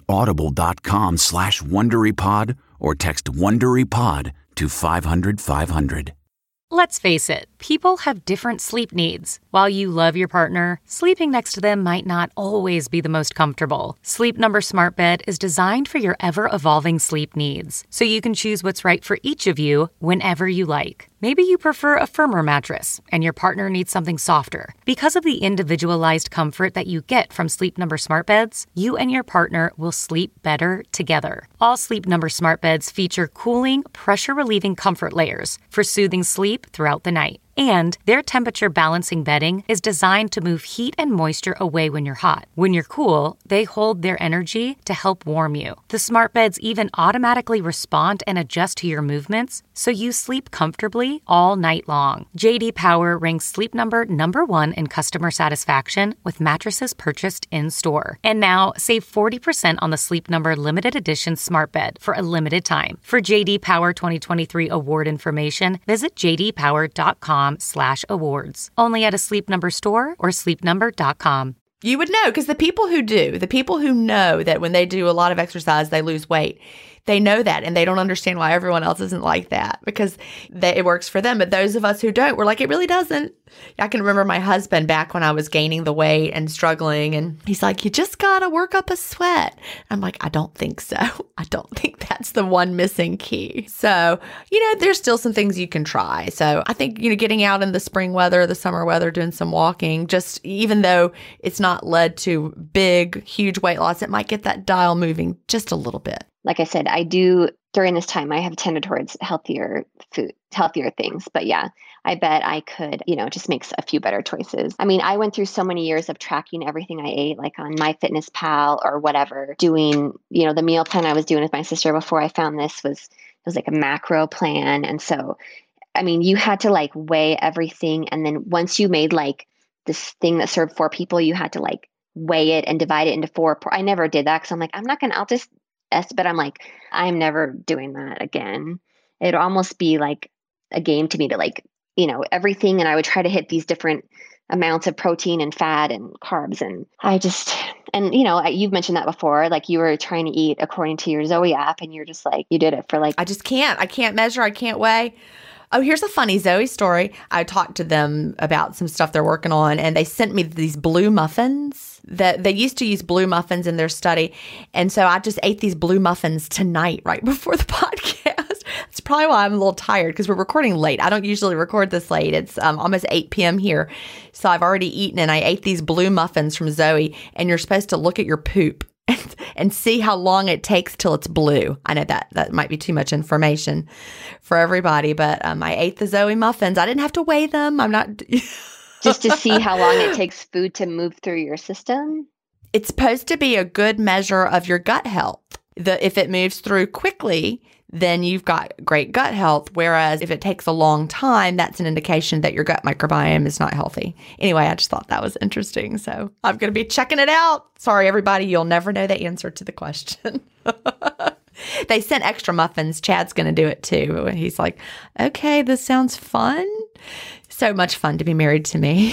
audible.com/WonderyPod or text WonderyPod to 500-500. Let's face it, people have different sleep needs. While you love your partner, sleeping next to them might not always be the most comfortable. Sleep Number Smart Bed is designed for your ever-evolving sleep needs, so you can choose what's right for each of you whenever you like. Maybe you prefer a firmer mattress, and your partner needs something softer. Because of the individualized comfort that you get from Sleep Number Smart Beds, you and your partner will sleep better together. All Sleep Number Smart Beds feature cooling, pressure-relieving comfort layers for soothing sleep throughout the night. And their temperature-balancing bedding is designed to move heat and moisture away when you're hot. When you're cool, they hold their energy to help warm you. The smart beds even automatically respond and adjust to your movements, so you sleep comfortably all night long. J.D. Power ranks Sleep Number #1 in customer satisfaction with mattresses purchased in-store. And now, save 40% on the Sleep Number Limited Edition Smart Bed for a limited time. For J.D. Power 2023 award information, visit jdpower.com/awards. Only at a Sleep Number store or sleepnumber.com. You would know, because the people who know that when they do a lot of exercise, they lose weight. They know that, and they don't understand why everyone else isn't like that, because it works for them. But those of us who don't, we're like, it really doesn't. I can remember my husband back when I was gaining the weight and struggling, and he's like, you just got to work up a sweat. I'm like, I don't think so. I don't think that's the one missing key. So, there's still some things you can try. So I think, getting out in the spring weather, the summer weather, doing some walking, just even though it's not led to big, huge weight loss, it might get that dial moving just a little bit. Like I said, I do during this time, I have tended towards healthier food, healthier things. But yeah, I bet I could, just make a few better choices. I mean, I went through so many years of tracking everything I ate, like on MyFitnessPal or whatever, doing, the meal plan I was doing with my sister before I found this was like a macro plan. And so, I mean, you had to like weigh everything. And then once you made like this thing that served 4 people, you had to like weigh it and divide it into 4. I never did that because I'm like, I'll just but I'm like, I'm never doing that again. It'd almost be like a game to me to like, everything. And I would try to hit these different amounts of protein and fat and carbs. And you've mentioned that before, like you were trying to eat according to your Zoe app and you're just like, you did it for like, I can't measure. I can't weigh. Oh, here's a funny Zoe story. I talked to them about some stuff they're working on, and they sent me these blue muffins that they used to use blue muffins in their study. And so I just ate these blue muffins tonight, right before the podcast. That's probably why I'm a little tired, because we're recording late. I don't usually record this late. It's almost 8 p.m. here. So I've already eaten, and I ate these blue muffins from Zoe, and you're supposed to look at your poop and see how long it takes till it's blue. I know that might be too much information for everybody, but I ate the Zoe muffins. I didn't have to weigh them. I'm not... Just to see how long it takes food to move through your system? It's supposed to be a good measure of your gut health. If it moves through quickly, then you've got great gut health. Whereas if it takes a long time, that's an indication that your gut microbiome is not healthy. Anyway, I just thought that was interesting. So I'm going to be checking it out. Sorry, everybody. You'll never know the answer to the question. They sent extra muffins. Chad's going to do it too. And he's like, okay, this sounds fun. So much fun to be married to me.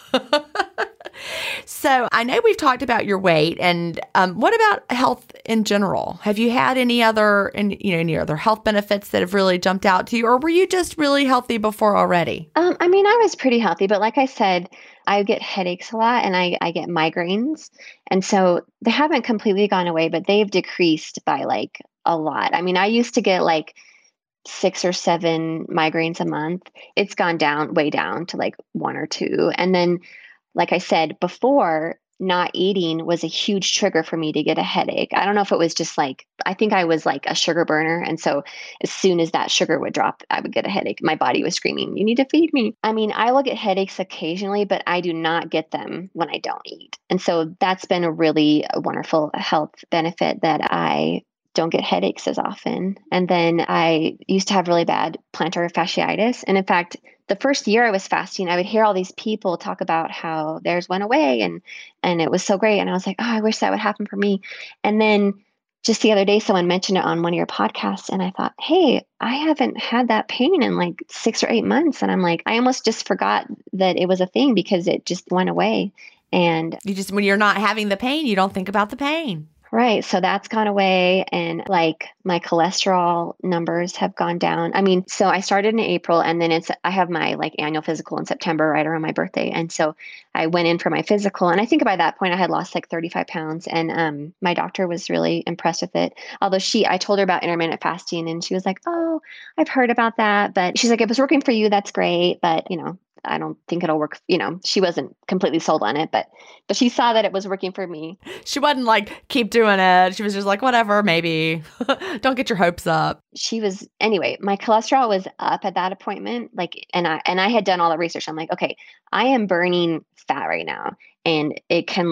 So I know we've talked about your weight, and what about health in general? Have you had any other health benefits that have really jumped out to you, or were you just really healthy before already? I mean, I was pretty healthy, but like I said, I get headaches a lot and I get migraines. And so they haven't completely gone away, but they've decreased by like a lot. I mean, I used to get like 6 or 7 migraines a month. It's gone down, way down to like 1 or 2. And then, like I said before, not eating was a huge trigger for me to get a headache. I don't know if it was just like, I think I was like a sugar burner. And so as soon as that sugar would drop, I would get a headache. My body was screaming, you need to feed me. I mean, I will get headaches occasionally, but I do not get them when I don't eat. And so that's been a really wonderful health benefit, that I don't get headaches as often. And then I used to have really bad plantar fasciitis. And in fact, the first year I was fasting, I would hear all these people talk about how theirs went away and it was so great. And I was like, oh, I wish that would happen for me. And then just the other day, someone mentioned it on one of your podcasts. And I thought, hey, I haven't had that pain in like 6 or 8 months. And I'm like, I almost just forgot that it was a thing because it just went away. And when you're not having the pain, you don't think about the pain. Right. So that's gone away. And like my cholesterol numbers have gone down. I mean, so I started in April, and then I have my like annual physical in September, right around my birthday. And so I went in for my physical, and I think by that point I had lost like 35 pounds, and my doctor was really impressed with it. Although I told her about intermittent fasting, and she was like, oh, I've heard about that. But she's like, if it's working for you, that's great. But, I don't think it'll work. She wasn't completely sold on it, but she saw that it was working for me. She wasn't like, keep doing it. She was just like, whatever, maybe. Don't get your hopes up. Anyway, my cholesterol was up at that appointment. And I had done all the research. I'm like, okay, I am burning fat right now. And it can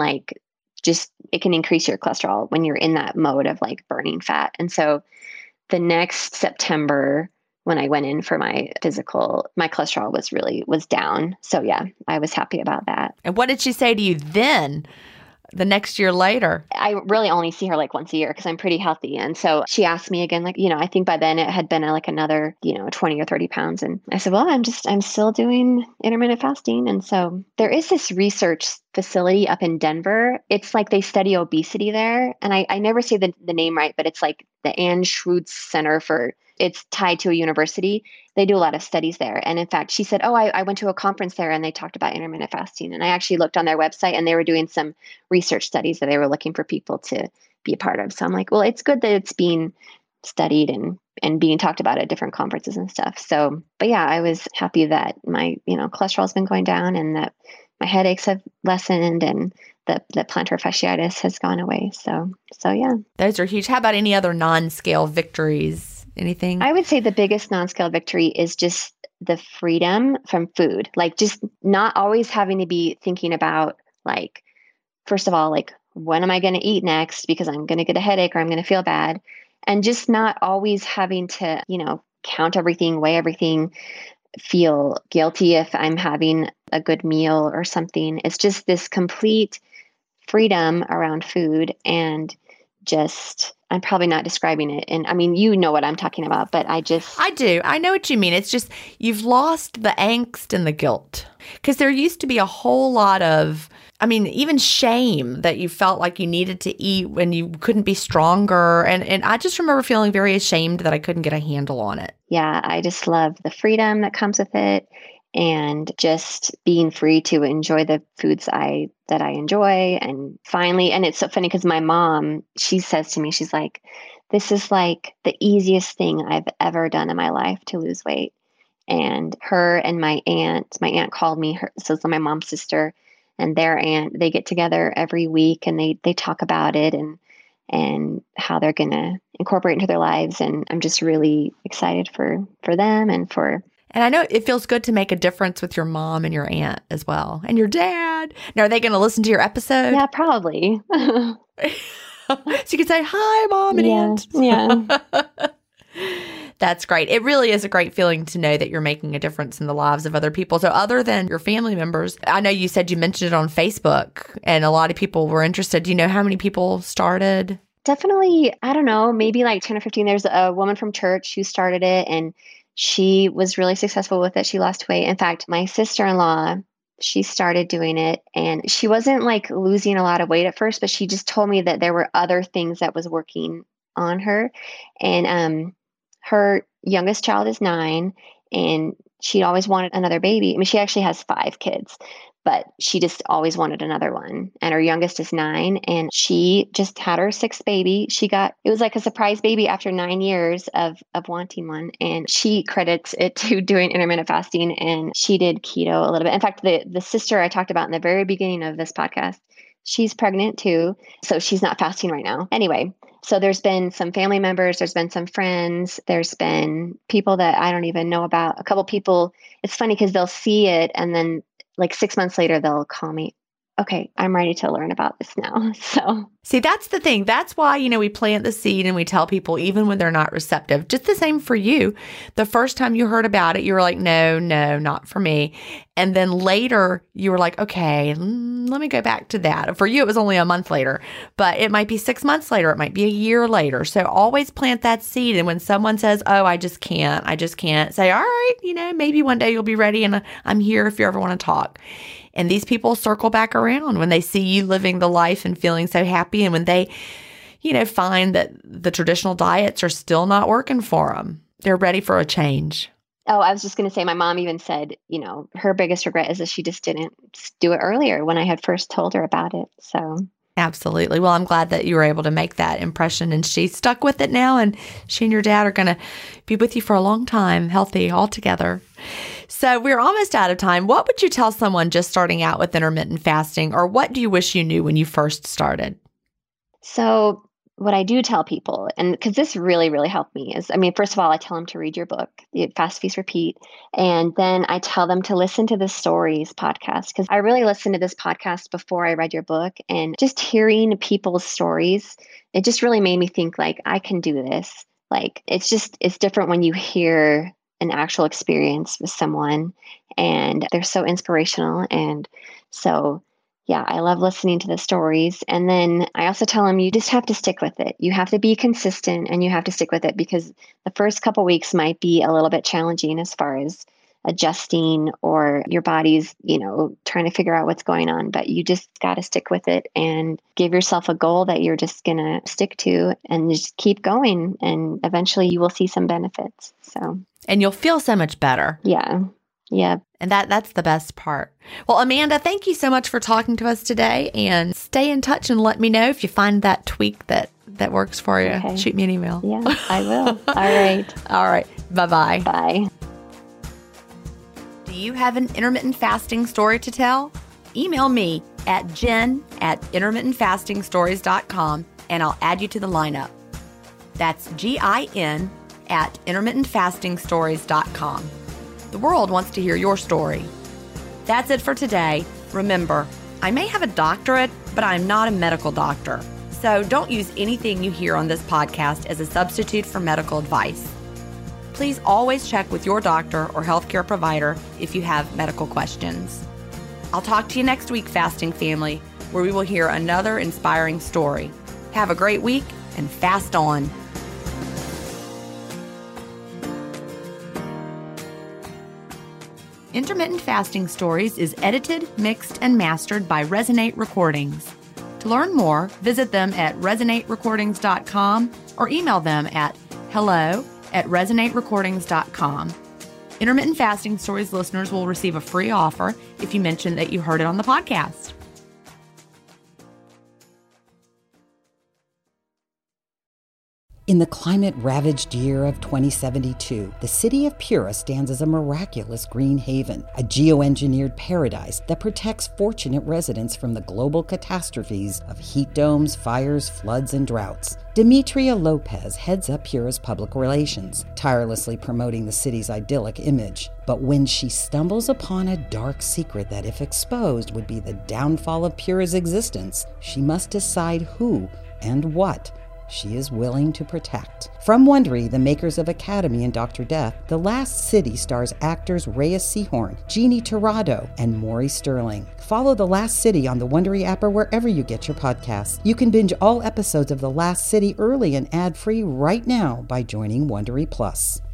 it can increase your cholesterol when you're in that mode of like burning fat. And so the next September, when I went in for my physical, my cholesterol was down. So yeah, I was happy about that. And what did she say to you then, the next year later? I really only see her like once a year because I'm pretty healthy. And so she asked me again, like, I think by then it had been like another, 20 or 30 pounds. And I said, well, I'm still doing intermittent fasting. And so there is this research facility up in Denver. It's like they study obesity there. And I never say the name right, but it's like the Ann Schrootz Center it's tied to a university. They do a lot of studies there. And in fact, she said, oh, I went to a conference there and they talked about intermittent fasting. And I actually looked on their website and they were doing some research studies that they were looking for people to be a part of. So I'm like, well, it's good that it's being studied and being talked about at different conferences and stuff. So, but yeah, I was happy that my, cholesterol has been going down and that my headaches have lessened and the plantar fasciitis has gone away. So yeah. Those are huge. How about any other non-scale victories? Anything? I would say the biggest non-scale victory is just the freedom from food. Like just not always having to be thinking about like, first of all, like, when am I going to eat next? Because I'm going to get a headache or I'm going to feel bad. And just not always having to, count everything, weigh everything, feel guilty if I'm having a good meal or something. It's just this complete freedom around food and just, I'm probably not describing it. And I mean, you know what I'm talking about, but I do. I know what you mean. It's just, you've lost the angst and the guilt. Because there used to be a whole lot of, even shame that you felt like you needed to eat when you couldn't be stronger. And I just remember feeling very ashamed that I couldn't get a handle on it. Yeah, I just love the freedom that comes with it. And just being free to enjoy the foods that I enjoy. And finally, and it's so funny because my mom, she says to me, she's like, this is like the easiest thing I've ever done in my life to lose weight. And her and my aunt called me, so it's my mom's sister and their aunt, they get together every week and they talk about it and how they're going to incorporate it into their lives. And I'm just really excited for them and for... And I know it feels good to make a difference with your mom and your aunt as well. And your dad. Now, are they going to listen to your episode? Yeah, probably. you could say, hi, Mom and Aunt. Yeah. That's great. It really is a great feeling to know that you're making a difference in the lives of other people. So other than your family members, I know you said you mentioned it on Facebook and a lot of people were interested. Do you know how many people started? Definitely, I don't know, maybe like 10 or 15. There's a woman from church who started it and she was really successful with it. She lost weight. In fact, my sister-in-law, she started doing it and she wasn't like losing a lot of weight at first, but she just told me that there were other things that was working on her. And her youngest child is 9 and she always wanted another baby. I mean, she actually has 5 kids, but she just always wanted another one. And her youngest is 9 and she just had her 6th baby. It was like a surprise baby after 9 years of wanting one. And she credits it to doing intermittent fasting and she did keto a little bit. In fact, the sister I talked about in the very beginning of this podcast, she's pregnant too. So she's not fasting right now. Anyway, so there's been some family members, there's been some friends, there's been people that I don't even know about. A couple people, it's funny because they'll see it and then like 6 months later, they'll call me, okay, I'm ready to learn about this now. So see, that's the thing. That's why, we plant the seed and we tell people even when they're not receptive. Just the same for you. The first time you heard about it, you were like, no, not for me. And then later you were like, okay, let me go back to that. For you, it was only a month later, but it might be 6 months later. It might be a year later. So always plant that seed. And when someone says, oh, I just can't say, all right, maybe one day you'll be ready and I'm here if you ever want to talk. And these people circle back around when they see you living the life and feeling so happy. And when they, find that the traditional diets are still not working for them, they're ready for a change. Oh, I was just going to say, my mom even said, her biggest regret is that she just didn't do it earlier when I had first told her about it. So absolutely. Well, I'm glad that you were able to make that impression and she's stuck with it now. And she and your dad are going to be with you for a long time, healthy all together. So we're almost out of time. What would you tell someone just starting out with intermittent fasting, or what do you wish you knew when you first started? So what I do tell people, and because this really, really helped me, is, first of all, I tell them to read your book, Fast, Feast, Repeat. And then I tell them to listen to the Stories podcast, because I really listened to this podcast before I read your book. And just hearing people's stories, it just really made me think like, I can do this. Like, it's different when you hear an actual experience with someone and they're so inspirational. And so yeah, I love listening to the stories. And then I also tell them you just have to stick with it. You have to be consistent and you have to stick with it because the first couple weeks might be a little bit challenging as far as adjusting or your body's, trying to figure out what's going on. But you just got to stick with it and give yourself a goal that you're just going to stick to and just keep going. And eventually you will see some benefits. So, and you'll feel so much better. Yeah. Yeah. And that's the best part. Well, Amanda, thank you so much for talking to us today, and stay in touch and let me know if you find that tweak that works for you. Okay. Shoot me an email. Yeah, I will. All right. All right. Bye-bye. Bye. Do you have an intermittent fasting story to tell? Email me at jen@intermittentfastingstories.com and I'll add you to the lineup. That's GIN@intermittentfastingstories.com. The world wants to hear your story. That's it for today. Remember, I may have a doctorate, but I'm not a medical doctor. So don't use anything you hear on this podcast as a substitute for medical advice. Please always check with your doctor or healthcare provider if you have medical questions. I'll talk to you next week, Fasting Family, where we will hear another inspiring story. Have a great week and fast on. Intermittent Fasting Stories is edited, mixed, and mastered by Resonate Recordings. To learn more, visit them at resonaterecordings.com or email them at hello@resonaterecordings.com. Intermittent Fasting Stories listeners will receive a free offer if you mention that you heard it on the podcast. In the climate-ravaged year of 2072, the city of Pura stands as a miraculous green haven, a geoengineered paradise that protects fortunate residents from the global catastrophes of heat domes, fires, floods, and droughts. Demetria Lopez heads up Pura's public relations, tirelessly promoting the city's idyllic image. But when she stumbles upon a dark secret that, if exposed, would be the downfall of Pura's existence, she must decide who and what she is willing to protect. From Wondery, the makers of Academy and Dr. Death, The Last City stars actors Reyes Sehorn, Jeannie Torrado, and Maury Sterling. Follow The Last City on the Wondery app or wherever you get your podcasts. You can binge all episodes of The Last City early and ad-free right now by joining Wondery Plus.